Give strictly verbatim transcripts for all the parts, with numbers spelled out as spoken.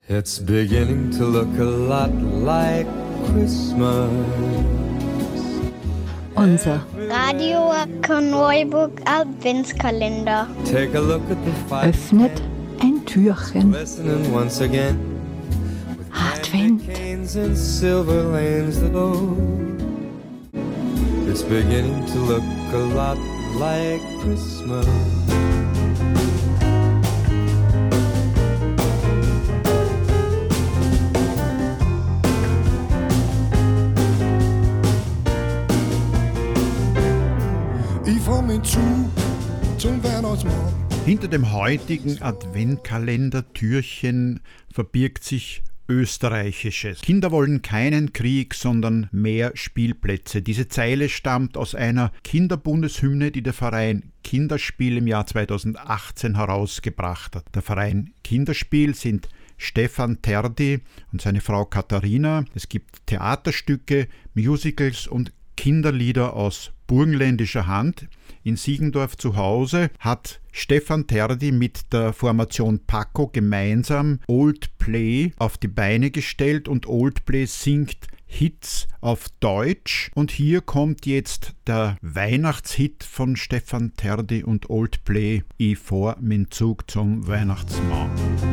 It's beginning to look a lot like Christmas. Unser Radio Korneuburg Adventskalender. Take a look at the fire. Öffnet ein Türchen. Listening once again. Advent. Canes and silver lanes that old. It's beginning to look a lot like Christmas. Zu, zum Weihnachtsmann. Hinter dem heutigen Adventkalender-Türchen verbirgt sich Österreichisches. Kinder wollen keinen Krieg, sondern mehr Spielplätze. Diese Zeile stammt aus einer Kinderbundeshymne, die der Verein Kinderspiel im Jahr zweitausendachtzehn herausgebracht hat. Der Verein Kinderspiel sind Stefan Terdi und seine Frau Katharina. Es gibt Theaterstücke, Musicals und Kinderlieder aus burgenländischer Hand. In Siegendorf zu Hause hat Stefan Terdi mit der Formation Paco gemeinsam Old Play auf die Beine gestellt und Old Play singt Hits auf Deutsch. Und hier kommt jetzt der Weihnachtshit von Stefan Terdi und Old Play, Ich fahr min Zug zum Weihnachtsmann.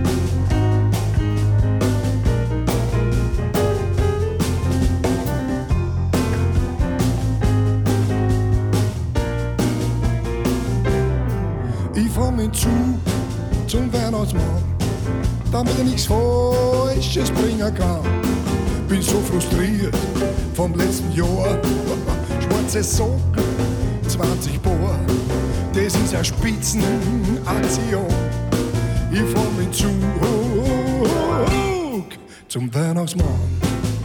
Ich fahr mit Zug zum Weihnachtsmann, damit er nichts Falsches bringen kann. Bin so frustriert vom letzten Jahr. Schwarze Socken, zwanzig Paar, das ist eine Spitzenaktion. Ich fahr mit Zug zum Weihnachtsmann.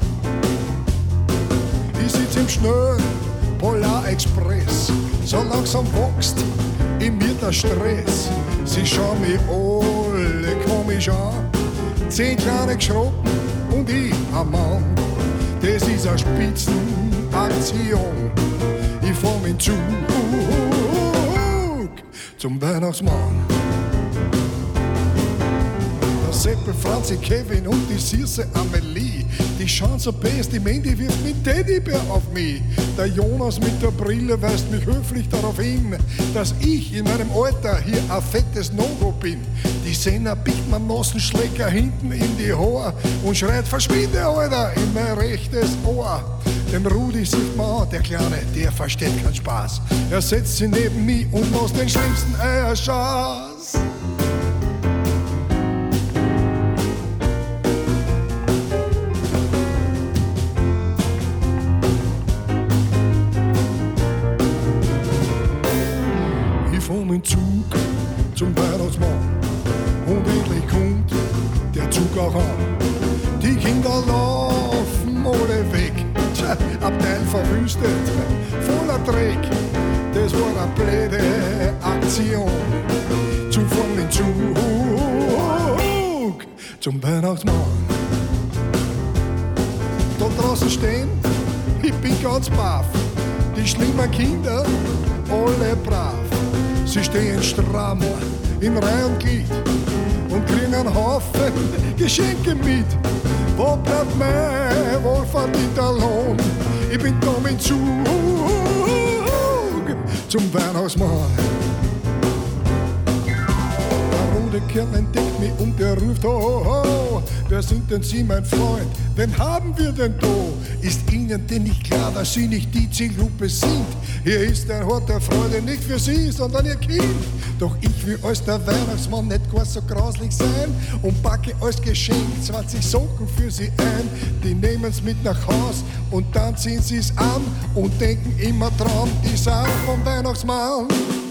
Ich sitz im schnellen Polar Express, so langsam wächst in mir der Stress. Sie schauen mich alle komisch an. Zehn kleine Geschrocken und ich ein Mann. Das ist eine Spitzenaktion. Ich fahr mit Zug zum Weihnachtsmann. Der Seppel, Franzi, Kevin und die süße Amelie, die schauen so best, die Mandy wirft mit Teddybär auf mich. Der Jonas mit der Brille weist mich höflich darauf hin, dass ich in meinem Alter hier ein fettes No-Go bin. Die Senna biegt mir Nossenschlecker hinten in die Haare und schreit, verschwinde, Alter, in mein rechtes Ohr. Den Rudi sieht man an, der Kleine, der versteht keinen Spaß. Er setzt sie neben mich und macht den schlimmsten Eierschaß. Im Zug zum Weihnachtsmann und endlich kommt der Zug auch an. Die Kinder laufen alle weg, tja, Abteil verwüstet, voller Dreck. Das war eine blöde Aktion. Zu fahren mit Zug zum Weihnachtsmann. Da draußen stehen, ich bin ganz baff, die schlimmen Kinder, alle brav. Sie stehen stramm in Reihe und Glied und kriegen einen Haufen Geschenke mit. Wo bleibt mein wohlverdienter Lohn? Ich bin da mit Zug zum Weihnachtsmann. Der rote Kerl entdeckt mich und der ruft, oh, oh, wer sind denn Sie, mein Freund? Wen haben wir denn da? Ist Ihnen denn nicht klar, dass Sie nicht die Zielgruppe sind? Hier ist ein Hort der Freude nicht für Sie, sondern Ihr Kind. Doch ich will als der Weihnachtsmann nicht gar so grauslich sein und packe als Geschenk zwanzig Socken für Sie ein. Die nehmen's mit nach Haus und dann ziehen Sie's an und denken immer dran, die sind vom Weihnachtsmann.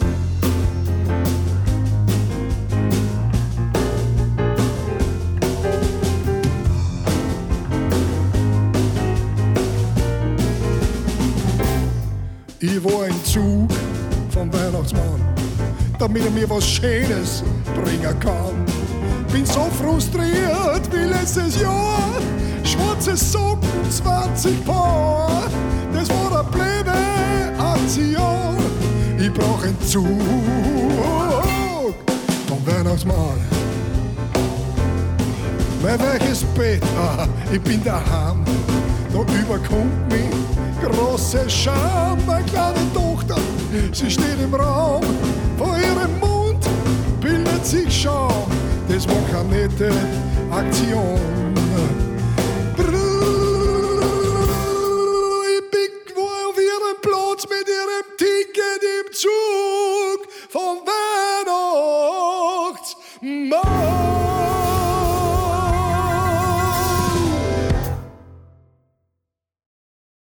Ich war im Zug vom Weihnachtsmann, damit er mir was Schönes bringen kann. Bin so frustriert wie letztes Jahr. Schwarze Socken, zwanzig Paar, das war eine blöde Aktion. Ich brauch einen Zug vom Weihnachtsmann. mein weiches Bett, ah, ich bin daheim. Da überkommt mich große Scham. Meine kleine Tochter, sie steht im Raum. Vor ihrem Mund bildet sich Schaum. Das war keine nette Aktion.